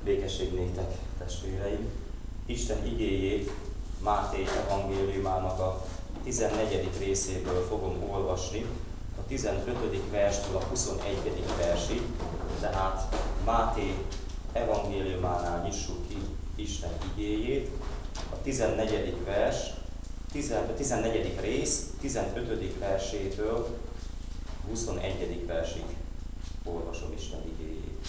Békesség néktek, testvéreim! Isten igéjét Máté evangéliumának a 14. részéből fogom olvasni, a 15. verstől a 21. versig, tehát Máté evangéliumánál nyissuk ki Isten igéjét, a 14. rész 15. versétől 21. versig olvasom Isten igéjét.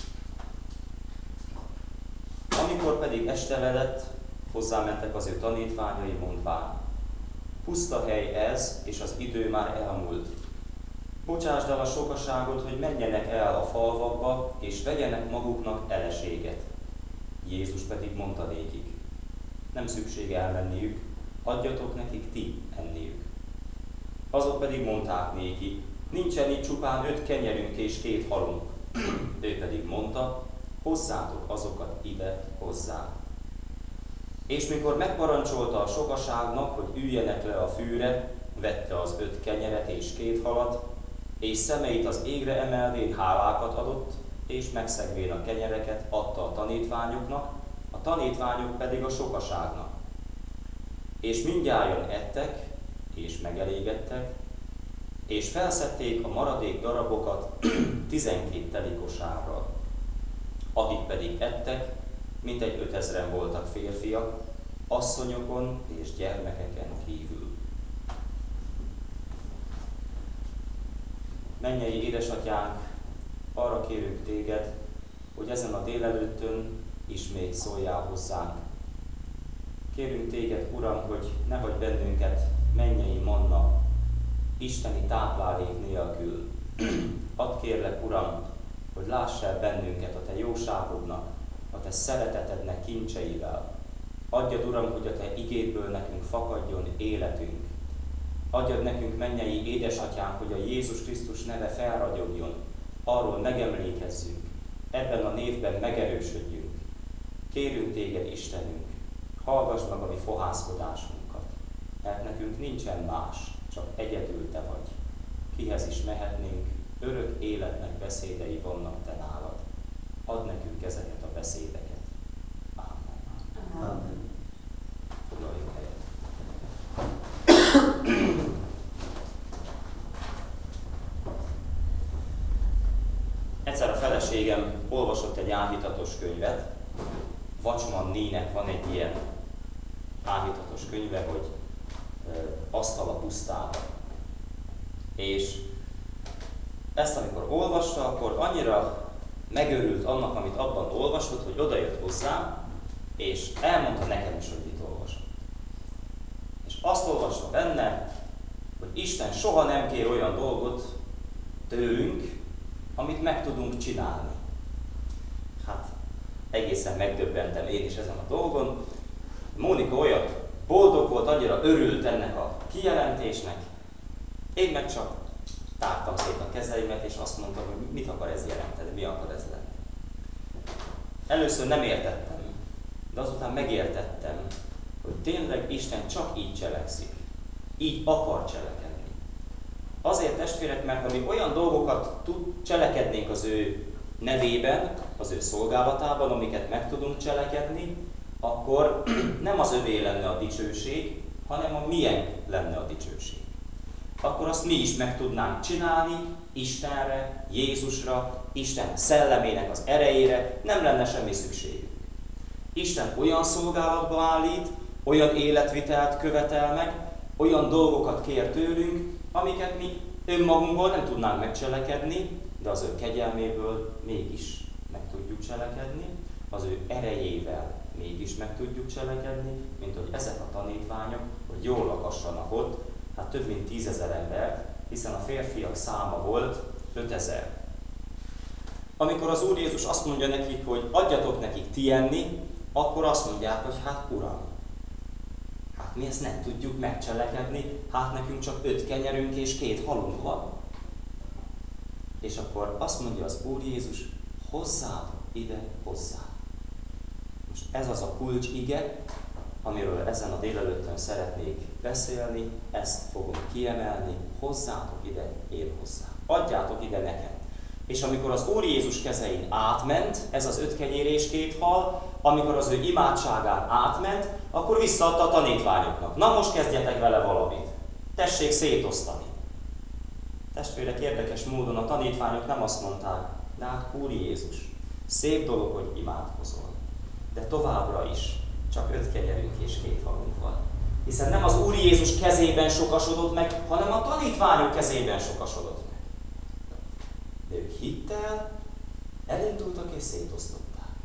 Amikor pedig esteledett, hozzámentek az ő tanítványai, mondván: puszta hely ez, és az idő már elmúlt. Bocsásd el a sokaságot, hogy menjenek el a falvakba, és vegyenek maguknak eleséget. Jézus pedig mondta nékik: nem szükség elmenniük, adjatok nekik ti enniük. Azok pedig mondták néki: nincsen itt csupán 5 kenyerünk és 2 halunk. Ő pedig mondta: hozzátok azokat ide hozzá. És mikor megparancsolta a sokaságnak, hogy üljenek le a fűre, vette az 5 kenyeret és 2 halat, és szemeit az égre emelvén hálákat adott, és megszegvén a kenyereket adta a tanítványoknak, a tanítványok pedig a sokaságnak. És mindnyájan ettek, és megelégedtek, és felszedték a maradék darabokat 12 teli kosárral. Akik pedig ettek, mintegy 5000-en voltak férfiak, asszonyokon és gyermekeken kívül. Mennyei édesatyánk, arra kérünk téged, hogy ezen a délelőttön ismét szóljál hozzánk. Kérünk téged, Uram, hogy ne hagyj bennünket mennyei manna, isteni táplálék nélkül. Add kérlek, Uram, hogy láss el bennünket a te jóságodnak, a te szeretetednek kincseivel. Adjad, Uram, hogy a te igédből nekünk fakadjon életünk. Adjad nekünk, mennyei édesatyánk, hogy a Jézus Krisztus neve felragyogjon, arról megemlékezzünk, ebben a névben megerősödjünk. Kérünk téged, Istenünk, hallgass meg a mi fohászkodásunkat, mert nekünk nincsen más, csak egyedül te vagy. Kihez is mehetnénk, örök életnek beszédei vannak te nálad. Add nekünk ezeket a beszédeket. Ámen. Amen. Foglaljuk helyet. Egyszer a feleségem olvasott egy áhítatos könyvet. Watchman Nee-nek van egy ilyen áhítatos könyve, hogy Asztal a pusztában. És ezt amikor olvasta, akkor annyira megörült annak, amit abban olvasott, hogy odajött hozzám, és elmondta nekem is, hogy mit olvasott. És azt olvasta benne, hogy Isten soha nem kér olyan dolgot tőlünk, amit meg tudunk csinálni. Hát, egészen megdöbbentem én is ezen a dolgon. Mónika olyan boldog volt, annyira örült ennek a kijelentésnek. Én meg csak tártam szét a kezeimet, és azt mondtam, hogy mit akar ez jelenteni, mi akar ez lenni. Először nem értettem, de azután megértettem, hogy tényleg Isten csak így cselekszik. Így akar cselekedni. Azért, testvérek, mert ha mi olyan dolgokat cselekednénk az ő nevében, az ő szolgálatában, amiket meg tudunk cselekedni, akkor nem az övé lenne a dicsőség, hanem a miénk lenne a dicsőség. Akkor azt mi is meg tudnánk csinálni Istenre, Jézusra, Isten szellemének az erejére, nem lenne semmi szükségünk. Isten olyan szolgálatba állít, olyan életvitelt követel meg, olyan dolgokat kér tőlünk, amiket mi önmagunkból nem tudnánk megcselekedni, de az ő kegyelméből mégis meg tudjuk cselekedni, az ő erejével mégis meg tudjuk cselekedni, mint hogy ezek a tanítványok, hogy jól lakassanak ott, hát több mint 10 000 embert, hiszen a férfiak száma volt 5000. Amikor az Úr Jézus azt mondja nekik, hogy adjatok nekik ti enni, akkor azt mondják, hogy hát Uram, hát mi ezt nem tudjuk megcselekedni, hát nekünk csak 5 kenyerünk és 2 halunk van. És akkor azt mondja az Úr Jézus, hozzátok ide hozzá. Most ez az a kulcs ige, amiről ezen a délelőttön szeretnék beszélni, ezt fogom kiemelni, hozzátok ide én hozzá. Adjátok ide nekem. És amikor az Úr Jézus kezein átment, ez az 5 kenyér és 2 hal, amikor az ő imádságán átment, akkor visszaadta a tanítványoknak. Na most kezdjetek vele valamit. Tessék szétosztani. Testvérek, érdekes módon a tanítványok nem azt mondták, de hát Úr Jézus, szép dolog, hogy imádkozol, de továbbra is csak 5 kenyerünk és 2 halunk van. Hiszen nem az Úr Jézus kezében sokasodott meg, hanem a tanítványok kezében sokasodott meg. De ők hittel elindultak és szétosztották.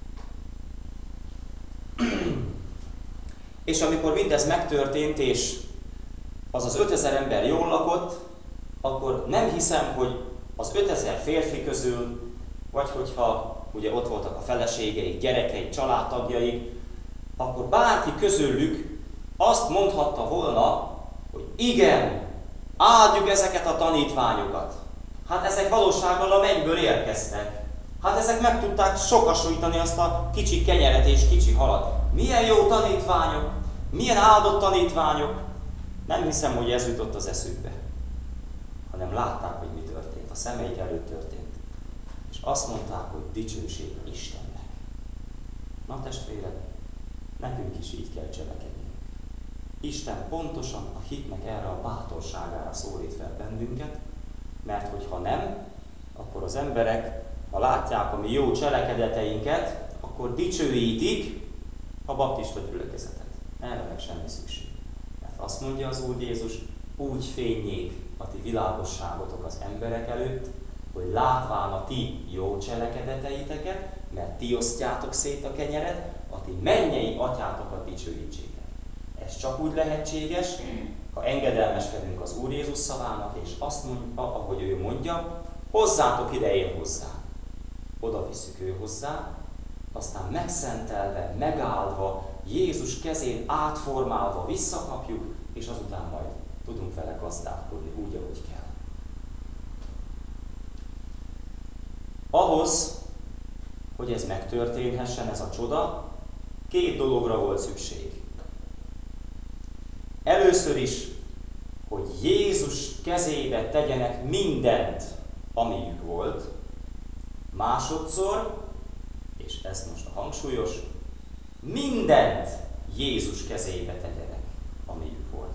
És amikor mindez megtörtént, és az az 5000 ember jól lakott, akkor nem hiszem, hogy az 5000 férfi közül, vagy hogyha ugye ott voltak a feleségeik, gyerekeik, családtagjaik, akkor bárki közülük azt mondhatta volna, hogy igen, áldjuk ezeket a tanítványokat. Hát ezek valósággal a mennyből érkeztek. Hát ezek meg tudták sokasítani azt a kicsi kenyeret és kicsi halat. Milyen jó tanítványok, milyen áldott tanítványok. Nem hiszem, hogy ez jutott az eszükbe, hanem látták, hogy mi történt. A szemeik előtt történt. És azt mondták, hogy dicsőség Istennek. Na testvérek, nekünk is így kell cselekedni. Isten pontosan a hitnek erre a bátorságára szólít fel bennünket, mert hogyha nem, akkor az emberek, ha látják a mi jó cselekedeteinket, akkor dicsőítik a baptista gyülekezetet. Erre meg semmi szükség. Mert azt mondja az Úr Jézus, úgy fényék a ti világosságotok az emberek előtt, hogy látván a ti jó cselekedeteiteket, mert ti osztjátok szét a kenyeret, a ti mennyei atyátokat dicsőítsétek. Ez csak úgy lehetséges, ha engedelmeskedünk az Úr Jézus szavának, és azt mondja, ahogy ő mondja, hozzátok ide én hozzá. Oda visszük ő hozzá, aztán megszentelve, megáldva, Jézus kezén átformálva visszakapjuk, és azután majd tudunk vele gazdálkodni úgy, ahogy kell. Ahhoz, hogy ez megtörténhessen, ez a csoda, 2 dologra volt szükség. Először is, hogy Jézus kezébe tegyenek mindent, amiük volt. Másodszor, és ez most a hangsúlyos, mindent Jézus kezébe tegyenek, amiük volt.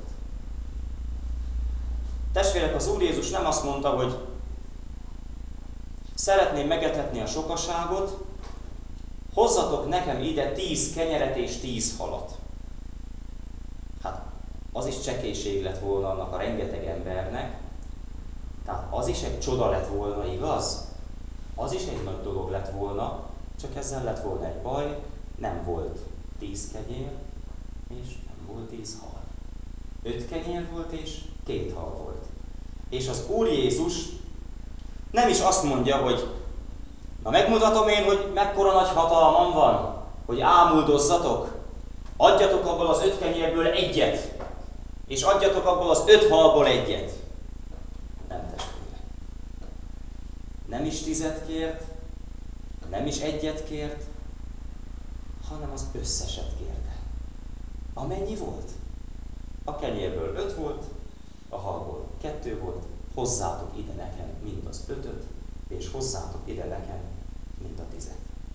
Testvérek, az Úr Jézus nem azt mondta, hogy szeretném megetetni a sokaságot, hozzatok nekem ide 10 kenyeret és 10 halat. Hát az is csekélység lett volna annak a rengeteg embernek, tehát az is egy csoda lett volna, igaz? Az is egy nagy dolog lett volna, csak ezzel lett volna egy baj, nem volt 10 kenyér, és nem volt 10 hal. 5 kenyér volt, és 2 hal volt. És az Úr Jézus nem is azt mondja, hogy na megmutatom én, hogy mekkora nagy hatalmam van, hogy ámuldozzatok, adjatok abból az 5 kenyérből egyet, és adjatok abból az 5 halból egyet. Nem, testvérek. Nem is 10 kért, nem is egyet kért, hanem az összeset kérte. Amennyi volt? A kenyérből 5 volt, a halból 2 volt, hozzátok ide nekem mind az 5-öt, és hozzátok ide nekem mind a 10.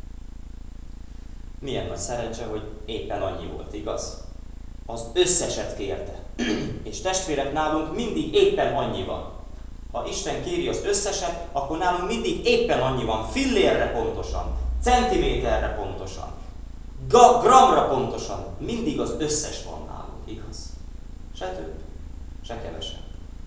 Milyen nagy szerencse, hogy éppen annyi volt, igaz? Az összeset kérte. És testvérek, nálunk mindig éppen annyi van. Ha Isten kéri az összeset, akkor nálunk mindig éppen annyi van, fillérre pontosan, centiméterre pontosan, gramra pontosan, mindig az összes van nálunk, igaz? Se több, se kevesebb.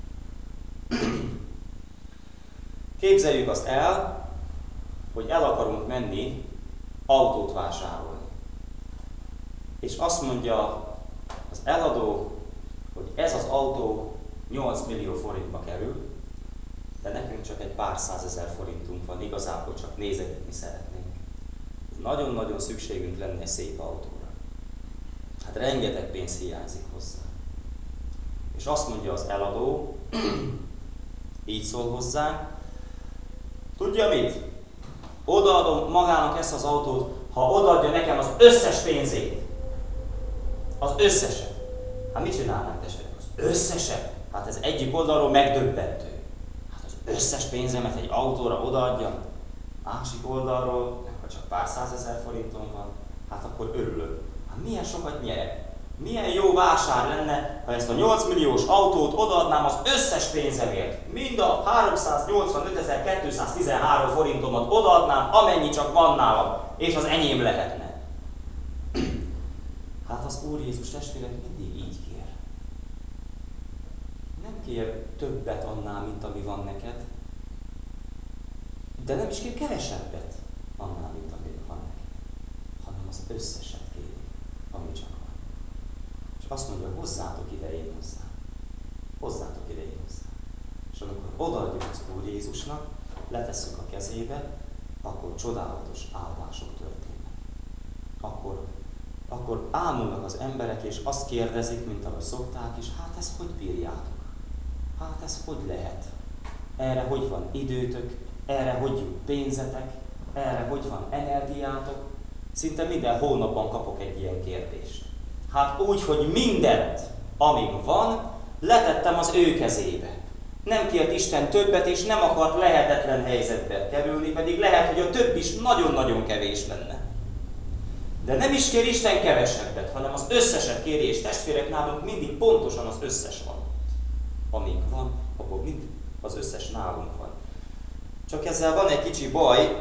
Képzeljük azt el, hogy el akarunk menni autót vásárolni. És azt mondja az eladó, hogy ez az autó 8 millió forintba kerül, de nekünk csak egy pár százezer forintunk van, igazából csak nézegetni szeretnénk. Nagyon-nagyon szükségünk lenne egy szép autóra. Hát rengeteg pénz hiányzik hozzá. És azt mondja az eladó, így szól hozzánk, tudja mit? Odaadom magának ezt az autót, ha odaadja nekem az összes pénzét. Az összeset. Hát mit csinálnánk, testvérek? Az összeset? Hát ez egyik oldalról megdöbbentő. Hát az összes pénzemet egy autóra odaadjam, másik oldalról, ha csak pár százezer forintom van, hát akkor örülök. Hát milyen sokat nyerek? Milyen jó vásár lenne, ha ezt a 8 milliós autót odaadnám az összes pénzemért. Mind a 385.213 forintomat odaadnám, amennyi csak van nálam, és az enyém lehetne. Hát az Úr Jézus testvérek mindig így kér. Nem kér többet annál, mint ami van neked, de nem is kér kevesebbet annál, mint ami van neked, hanem az összeset kéri, ami csak van. És azt mondja, hozzátok ide én hozzá. Hozzátok ide én hozzá. És amikor odaadjuk az Úr Jézusnak, letesszük a kezébe, akkor csodálatos áldások történnek. Akkor ámulnak az emberek, és azt kérdezik, mint ahogy szokták is, hát ezt hogy bírjátok? Hát ez hogy lehet? Erre hogy van időtök? Erre hogy jut pénzetek? Erre hogy van energiátok? Szinte minden hónapban kapok egy ilyen kérdést. Hát úgy, hogy mindent, amim van, letettem az ő kezébe. Nem kért Isten többet, és nem akart lehetetlen helyzetbe kerülni, pedig lehet, hogy a több is nagyon-nagyon kevés lenne. De nem is kér Isten kevesebbet, hanem az összeset kéri, és testvérek, nálunk mindig pontosan az összes van. Amíg van, akkor mindig az összes nálunk van. Csak ezzel van egy kicsi baj.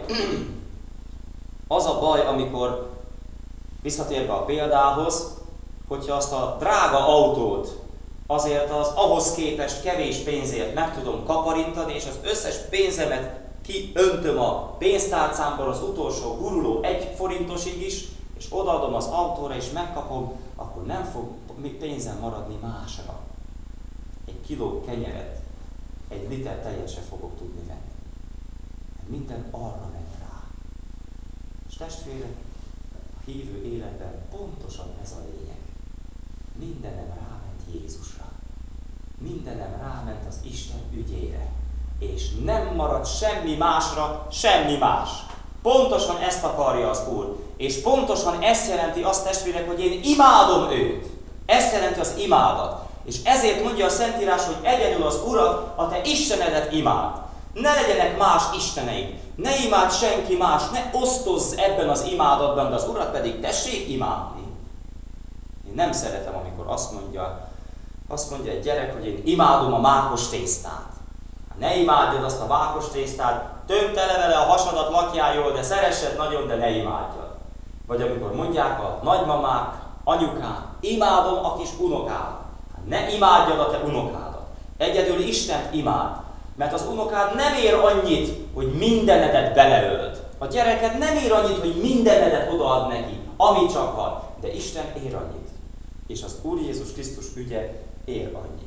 Az a baj, amikor visszatérve a példához, hogyha azt a drága autót azért az ahhoz képest kevés pénzért meg tudom kaparintani, és az összes pénzemet kiöntöm a pénztárcámból az utolsó guruló 1 forintosig is, és odaadom az autóra és megkapom, akkor nem fog pénzem maradni másra. Egy kiló kenyeret, egy liter tejet se fogok tudni venni. Minden arra ment rá. És testvérek, a hívő életben pontosan ez a lényeg. Mindenem ráment Jézusra. Mindenem ráment az Isten ügyére. És nem marad semmi másra, semmi más. Pontosan ezt akarja az Úr. És pontosan ezt jelenti azt, testvérek, hogy én imádom őt. Ezt jelenti az imádat. És ezért mondja a Szentírás, hogy egyedül az Urat, a te Istenedet imád. Ne legyenek más isteneid. Ne imád senki más, ne osztozz ebben az imádatban, de az Urat pedig tessék imádni. Én nem szeretem, amikor azt mondja egy gyerek, hogy én imádom a mákos tésztát. Ne imádjad azt a mákos tésztát, több tele vele a hasadat, lakjál jól, de szeressed nagyon, de ne imádjad. Vagy amikor mondják a nagymamák, anyukák, imádom a kis unokád. Ne imádjad a te unokádat. Egyedül Istent imád. Mert az unokád nem ér annyit, hogy mindenedet beleöld. A gyereked nem ér annyit, hogy mindenedet odaad neki, ami csak van. De Isten ér annyit. És az Úr Jézus Krisztus ügye ér annyit.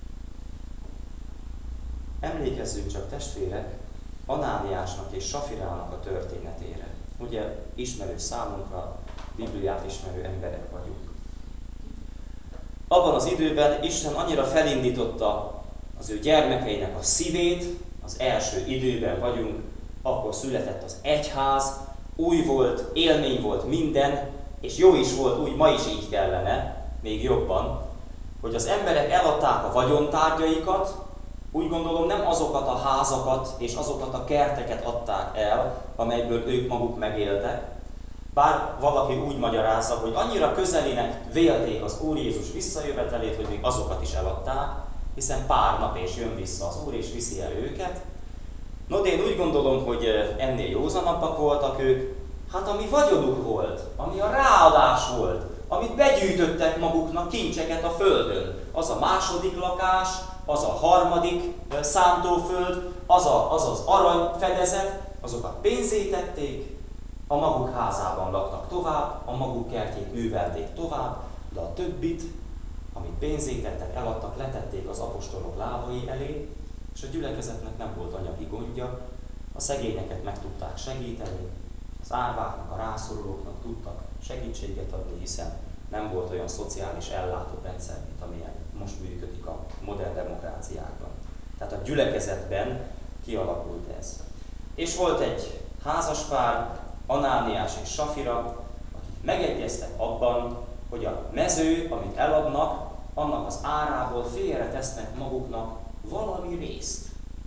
Emlékezzünk csak, testvérek, Anániásnak és Safirának a történetére. Ugye ismerő számunkra, Bibliát ismerő emberek vagyunk. Abban az időben Isten annyira felindította az ő gyermekeinek a szívét, az első időben vagyunk, akkor született az egyház, új volt, élmény volt minden, és jó is volt, úgy ma is így kellene, még jobban, hogy az emberek eladták a vagyontárgyaikat, úgy gondolom nem azokat a házakat és azokat a kerteket adták el, amelyből ők maguk megéltek, bár valaki úgy magyarázza, hogy annyira közelének vélték az Úr Jézus visszajövetelét, hogy még azokat is eladták, hiszen pár nap és jön vissza az Úr és viszi el őket. No, de én úgy gondolom, hogy ennél józanabbak voltak ők, hát ami vagyonuk volt, ami a ráadás volt, amit begyűjtöttek maguknak kincseket a földön, az a második lakás, az a harmadik szántóföld, az az aranyfedezet, azokat pénzé tették, a maguk házában laktak tovább, a maguk kertjét művelték tovább, de a többit, amit pénzé tettek, eladtak, letették az apostolok lábai elé, és a gyülekezetnek nem volt anyagi gondja, a szegényeket meg tudták segíteni, az árváknak, a rászorulóknak tudtak segítséget adni, hiszen nem volt olyan szociális ellátórendszer, mint amilyen most működik a modern demokráciákban. Tehát a gyülekezetben kialakult ez. És volt egy házaspár, Anániás és Safira, akik megegyeztek abban, hogy a mező, amit eladnak, annak az árából félretesznek maguknak valami részt.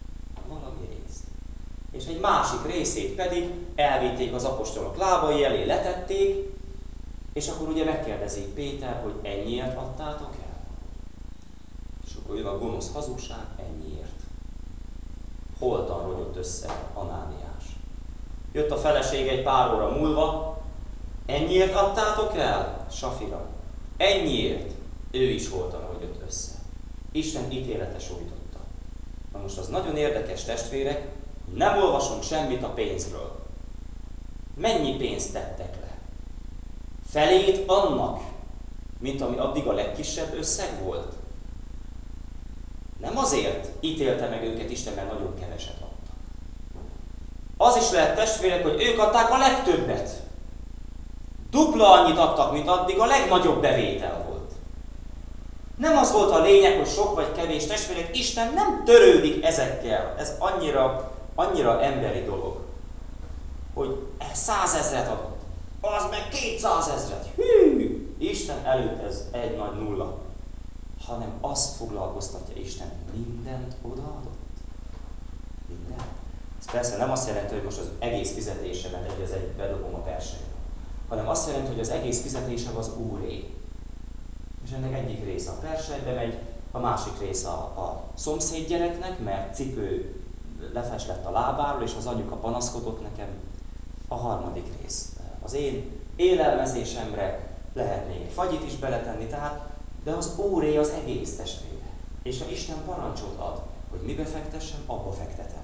valami részt. És egy másik részét pedig elvitték az apostolok lábai elé, letették, és akkor ugye megkérdezik Péter, hogy ennyiért adtátok el? És akkor jön a gonosz hazugság, ennyiért. Holtan rogyott össze Anániás. Jött a feleség egy pár óra múlva, ennyiért adtátok el? Safira. Ennyiért. Ő is holtan rogyott össze. Isten ítélete sújtotta. Na most az nagyon érdekes, testvérek, nem olvasunk semmit a pénzről. Mennyi pénzt tettek le? Felét annak, mint ami addig a legkisebb összeg volt? Nem azért ítélte meg őket Isten, mert nagyon keveset adtak. Az is lehet, testvérek, hogy ők adták a legtöbbet. Dupla annyit adtak, mint addig a legnagyobb bevétel volt. Nem az volt a lényeg, hogy sok vagy kevés, testvérek, Isten nem törődik ezekkel. Ez annyira emberi dolog, hogy 100 000 adott, az meg 200 000. Hű! Isten előtt ez egy nagy nulla. Hanem azt foglalkoztatja Isten, mindent odaadott. Mindent. Ez persze nem azt jelenti, hogy most az egész fizetésemet egy az egy bedobom a persejbe, hanem azt jelenti, hogy az egész fizetésem az Úré. És ennek egyik része a persejbe megy, a másik része a szomszéd gyereknek, mert cipő lefes lett a lábáról, és az anyuka panaszkodott nekem. A harmadik rész az én élelmezésemre, lehet még egy fagyit is beletenni, tehát, de az Úré az egész, testvére. És ha Isten parancsot ad, hogy mibe fektessem, abba fektetem.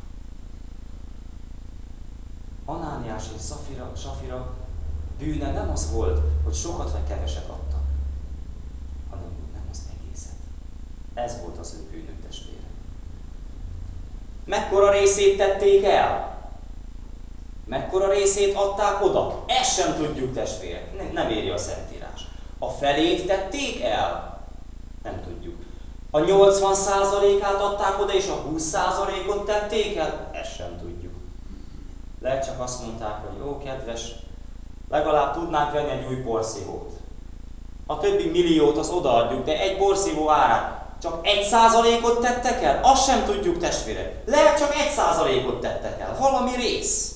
Anániás és Safira bűne nem az volt, hogy sokat vagy keveset adtak, hanem nem az egészet. Ez volt az ő bűnök, testvére. Mekkora részét tették el? Mekkora részét adták oda? Ezt sem tudjuk, testvérek. Nem éri a Szentírás. A felét tették el? Nem tudjuk. A 80%-át adták oda, és a 20%-ot tették el? Ezt sem tudjuk. Lehet csak azt mondták, hogy jó, kedves, legalább tudnánk venni egy új porszívót. A többi milliót az odaadjuk, de egy porszívó árát csak 1%-ot tettek el? Azt sem tudjuk, testvérek. Lehet csak 1%-ot tettek el. Valami rész.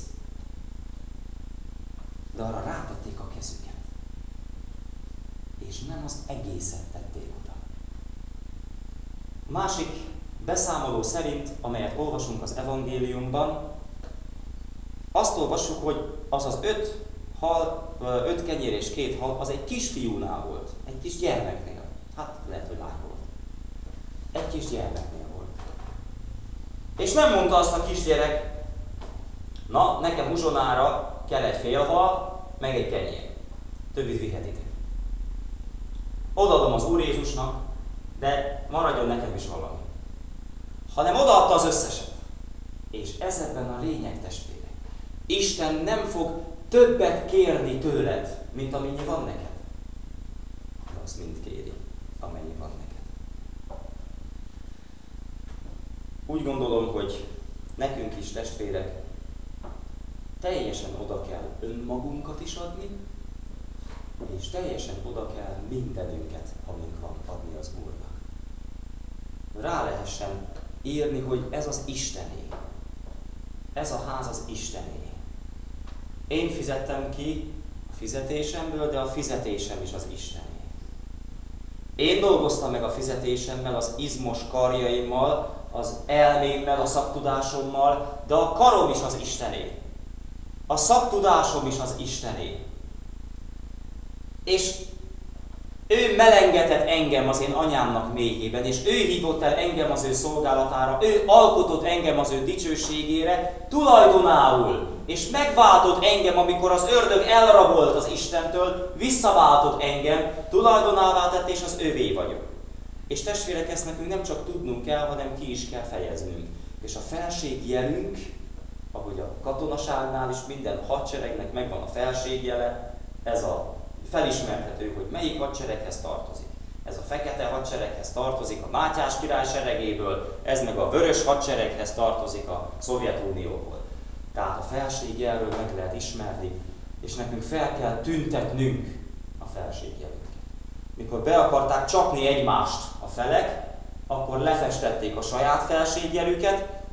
De arra rátették a kezüket. És nem az egészet tették oda. Másik beszámoló szerint, amelyet olvasunk az evangéliumban, azt olvassuk, hogy az az 5 kenyér és 2 hal, az egy kisfiúnál volt. Egy kis gyermeknél. Hát lehet, hogy lány volt. Egy kis gyermeknél volt. És nem mondta azt a kisgyerek, na, nekem uzsonára kell egy fél hal, meg egy kenyér. Többit vihetitek. Odaadom az Úr Jézusnak, de maradjon nekem is valami. Hanem odaadta az összeset. És ez ebben a lényeg, testvérek. Isten nem fog többet kérni tőled, mint amennyi van neked. De azt mind kéri, amennyi van neked. Úgy gondolom, hogy nekünk is, testvérek, teljesen oda kell önmagunkat is adni, és teljesen oda kell mindenünket, amink van, adni az Úrnak. Rá lehessen írni, hogy ez az Istené. Ez a ház az Istené. Én fizettem ki a fizetésemből, de a fizetésem is az Istené. Én dolgoztam meg a fizetésemmel, az izmos karjaimmal, az elmémmel, a szaktudásommal, de a karom is az Istené. A szaktudásom is az Istené. És ő melengetett engem az én anyámnak mélyében, és ő hívott el engem az ő szolgálatára, ő alkotott engem az ő dicsőségére, tulajdonául, és megváltott engem, amikor az ördög elrabolt az Istentől, visszaváltott engem, tulajdonává tett, és az övé vagyok. És testvérek, ezt nekünk nem csak tudnunk kell, hanem ki is kell fejeznünk. És a felségjelünk, ahogy a katonaságnál is minden hadseregnek megvan a felségjele, ez a felismerhető, hogy melyik hadsereghez tartozik. Ez a fekete hadsereghez tartozik a Mátyás király seregéből, ez meg a vörös hadsereghez tartozik a Szovjetunióból. Tehát a felségjelről meg lehet ismerni, és nekünk fel kell tüntetnünk a felségjelünket. Mikor be akarták csapni egymást a felek, akkor lefestették a saját felségjelüket,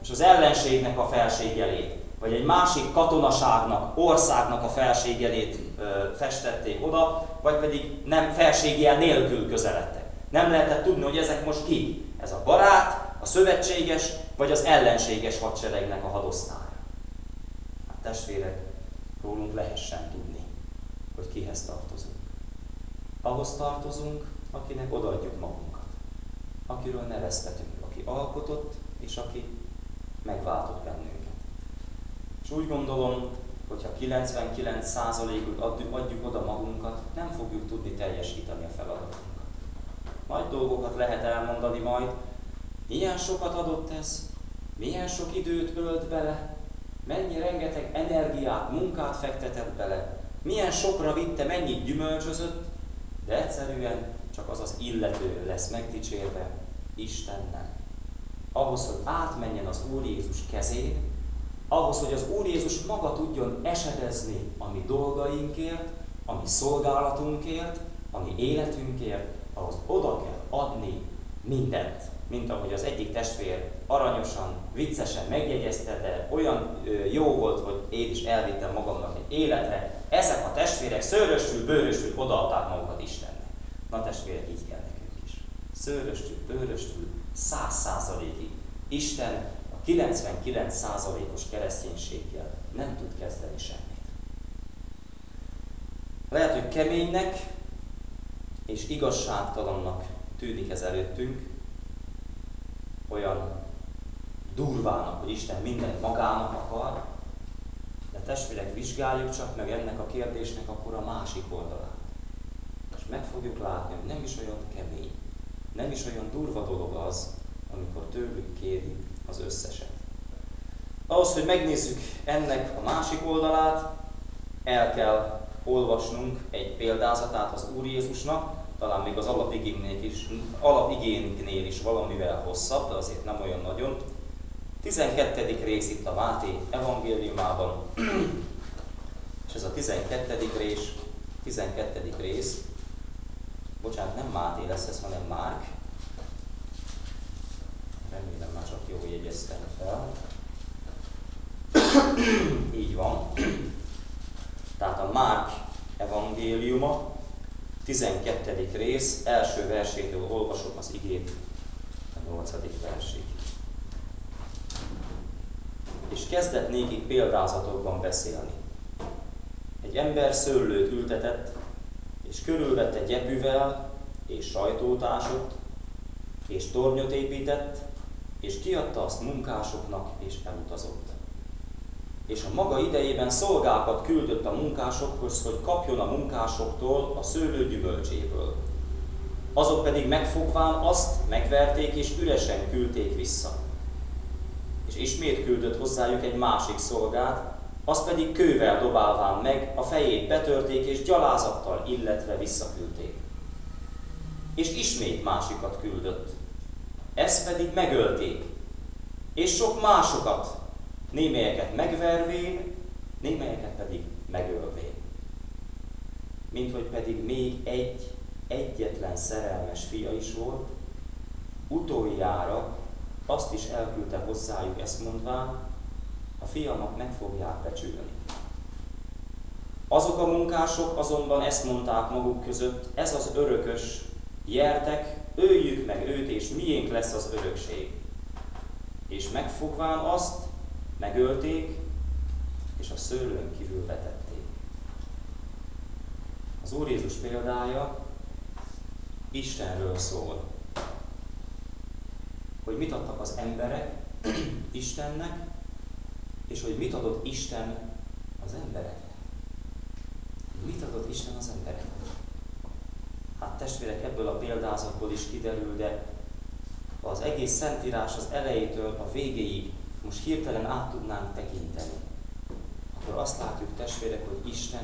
és az ellenségnek a felségjelét, vagy egy másik katonaságnak, országnak a felségjelét festették oda, vagy pedig nem felségjel nélkül közeledtek. Nem lehetett tudni, hogy ezek most ki. Ez a barát, a szövetséges, vagy az ellenséges hadseregnek a hadosztálya. Hát testvérek, rólunk lehessen tudni, hogy kihez tartozunk. Ahhoz tartozunk, akinek odaadjuk magunkat. Akiről neveztetünk, aki alkotott, és aki megváltott bennünket. És úgy gondolom, hogyha 99%-ot adjuk oda magunkat, nem fogjuk tudni teljesíteni a feladatunkat. Nagy dolgokat lehet elmondani majd, milyen sokat adott ez, milyen sok időt ölt bele, mennyi rengeteg energiát, munkát fektetett bele, milyen sokra vitte, mennyit gyümölcsözött, de egyszerűen csak az az illető lesz megdicsérve Istennek. Ahhoz, hogy átmenjen az Úr Jézus kezén, ahhoz, hogy az Úr Jézus maga tudjon esedezni a mi dolgainkért, a mi szolgálatunkért, a mi életünkért, ahhoz oda kell adni mindent. Mint ahogy az egyik testvér aranyosan, viccesen megjegyezte, de olyan jó volt, hogy én is elvittem magamnak egy életre. Ezek a testvérek szőrösül, bőrösül odaadták magukat Istennek. Na testvérek, így kell nekünk is. Szőrösül, bőrösül, 100%-ig. Isten a 99%-os kereszténységgel nem tud kezdeni semmit. Lehet, hogy keménynek és igazságtalannak tűnik ez előttünk, olyan durvának, hogy Isten mindent magának akar, de testvérek, vizsgáljuk csak meg ennek a kérdésnek akkor a másik oldalát. És meg fogjuk látni, hogy nem is olyan kemény, nem is olyan durva dolog az, amikor tőlük kéri az összeset. Ahhoz, hogy megnézzük ennek a másik oldalát, el kell olvasnunk egy példázatát az Úr Jézusnak, talán még az alapigénknél is valamivel hosszabb, de azért nem olyan nagyon. 12. rész itt a Máté evangéliumában, és ez a 12. rész, bocsánat, nem Máté lesz ez, hanem Márk. Remélem már csak jól jegyeztem fel. Így van. Tehát a Márk evangéliuma, 12. rész, első versétől olvasom az igét a 8. versig. És kezdett nékik példázatokban beszélni. Egy ember szőlőt ültetett, és körülvette gyepűvel, és sajtót ásott, és tornyot épített, és kiadta azt munkásoknak, és elutazott. És a maga idejében szolgákat küldött a munkásokhoz, hogy kapjon a munkásoktól a szőlő gyümölcséből. Azok pedig megfogván azt megverték, és üresen küldték vissza. És ismét küldött hozzájuk egy másik szolgát, azt pedig kővel dobálván meg, a fejét betörték, és gyalázattal illetve visszaküldték. És ismét másikat küldött. Ezt pedig megölték, és sok másokat, némelyeket megvervén, némelyeket pedig megölvén. Minthogy pedig még egyetlen szerelmes fia is volt, utoljára azt is elküldte hozzájuk, ezt mondván, a fiamat meg fogják becsülni. Azok a munkások azonban ezt mondták maguk között, ez az örökös, gyertek, öljük meg őt, és miénk lesz az örökség. És megfogván azt, megölték, és a szőlőn kívül vetették. Az Úr Jézus példája Istenről szól. Hogy mit adtak az emberek Istennek, és hogy mit adott Isten az embereknek. Mit adott Isten az embereknek? Hát testvérek, ebből a példázatból is kiderül, de az egész Szentírás az elejétől a végéig most hirtelen át tudnánk tekinteni, akkor azt látjuk, testvérek, hogy Isten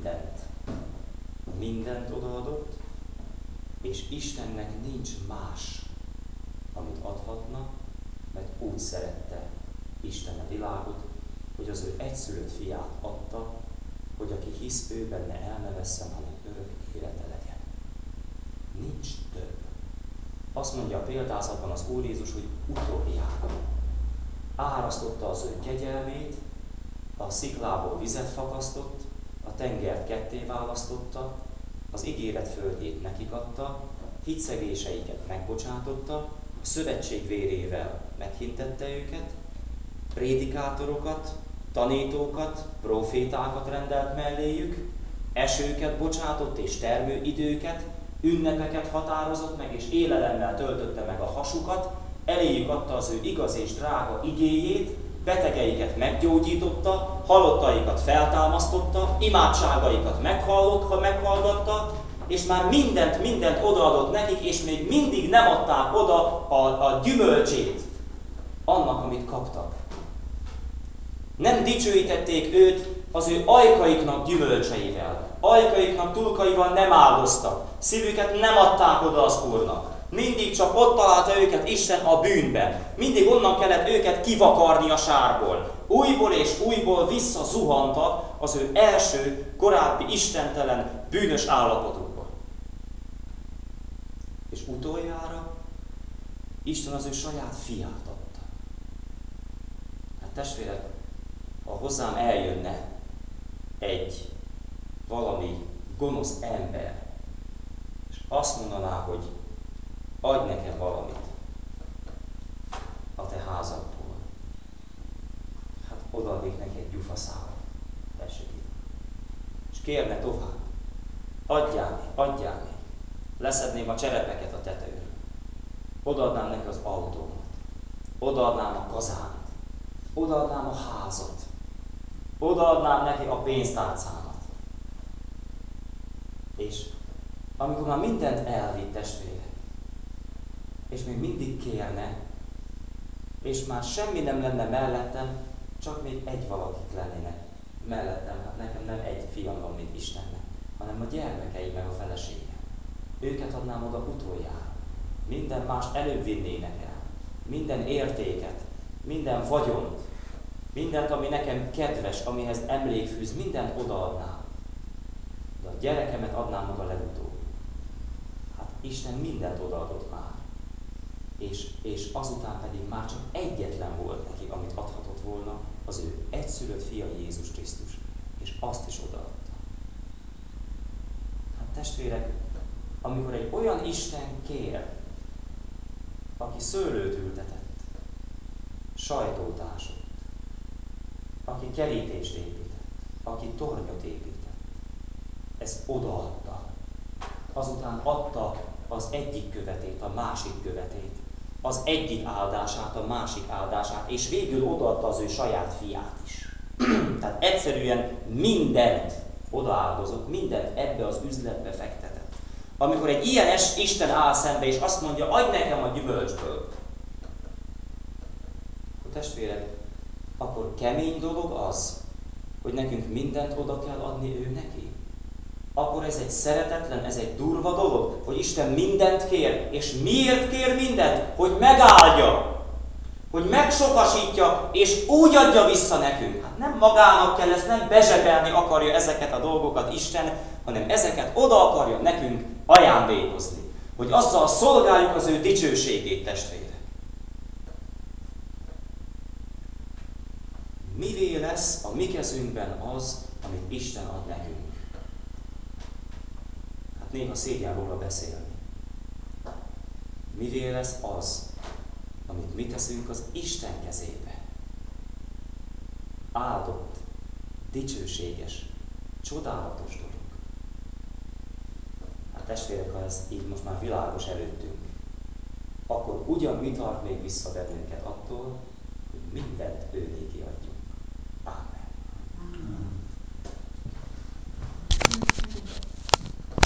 mindent odaadott, és Istennek nincs más, amit adhatna, mert úgy szerette Isten a világot, hogy az ő egyszülött fiát adta, hogy aki hisz ő benne el ne vesszen, hanem örök élete legyen. Nincs több. Azt mondja a példázatban az Úr Jézus, hogy utoljára. árasztotta az ő kegyelmét, a sziklából vizet fakasztott, a tengert ketté választotta, az ígéret földjét nekik adta, hitszegéseiket megbocsátotta, a szövetség vérével meghintette őket, prédikátorokat, tanítókat, profétákat rendelt melléjük, esőket bocsátott és termőidőket, ünnepeket határozott meg és élelemmel töltötte meg a hasukat, eléjük adta az ő igaz és drága igéjét, betegeiket meggyógyította, halottaikat feltámasztotta, imádságaikat meghallgatta, és már mindent odaadott nekik, és még mindig nem adták oda a gyümölcsét annak, amit kaptak. Nem dicsőítették őt az ő ajkaiknak gyümölcseivel, ajkaiknak tulkaival nem áldoztak, szívüket nem adták oda az Úrnak. Mindig csak ott találta őket Isten a bűnben. Mindig onnan kellett őket kivakarni a sárból. Újból és újból visszazuhantak az ő első, korábbi istentelen, bűnös állapotukba. És utoljára Isten az ő saját fiát adta. Hát testvérek, ha hozzám eljönne egy valami gonosz ember, és azt mondaná, hogy adj nekem valamit a te házadból, hát odaadnék neki egy gyufaszálat, tessék itt. És kérne tovább, adjál még, leszedném a cserepeket a tetőről, odaadnám neki az autómat, odaadnám a kazánt, odaadnám a házat, odaadnám neki a pénztárcámat. És amikor már mindent elvitt, testvérek, és még mindig kérne, és már semmi nem lenne mellettem, csak még egy valakik lennének mellettem. Hát nekem nem egy fiam van, mint Istennek, hanem a gyermekeim meg a feleségem. Őket adnám oda utoljára. Minden más előbb vinnének el. Minden értéket, minden vagyont, mindent, ami nekem kedves, amihez emlékfűz, mindent odaadnám. De a gyerekemet adnám oda legutóbb. Hát Isten mindent odaadott már. És azután pedig már csak egyetlen volt neki, amit adhatott volna, az ő egyszülött fia Jézus Krisztus. És azt is odaadta. Hát testvérek, amikor egy olyan Isten kér, aki szőlőt ültetett, sajtót ásott, aki kerítést épített, aki tornyot épített, ezt odaadta. Azután adta az egyik követét, a másik követét, az egyik áldását, a másik áldását, és végül odaadta az ő saját fiát is. Tehát egyszerűen mindent odaáldozott, mindent ebbe az üzletbe fektetett. Amikor egy ilyen Isten áll szembe, és azt mondja, adj nekem a gyümölcsből, akkor testvérek, akkor kemény dolog az, hogy nekünk mindent oda kell adni ő neki. Akkor ez egy szeretetlen, ez egy durva dolog, hogy Isten mindent kér. És miért kér mindent? Hogy megáldja, hogy megsokasítja, és úgy adja vissza nekünk. Hát nem magának kell, ezt nem bezsebelni akarja ezeket a dolgokat Isten, hanem ezeket oda akarja nekünk ajándékozni. Hogy azzal szolgáljuk az ő dicsőségét, testvérek. Mivé lesz a mi kezünkben az, amit Isten ad nekünk? Hát néha szégyen róla beszélni. Mivé lesz az, amit mi teszünk az Isten kezébe? Áldott, dicsőséges, csodálatos dolog. Hát testvérek, ha ez így most már világos előttünk, akkor ugyan mi tart még vissza bennünket attól, hogy mindent ő néki adjuk.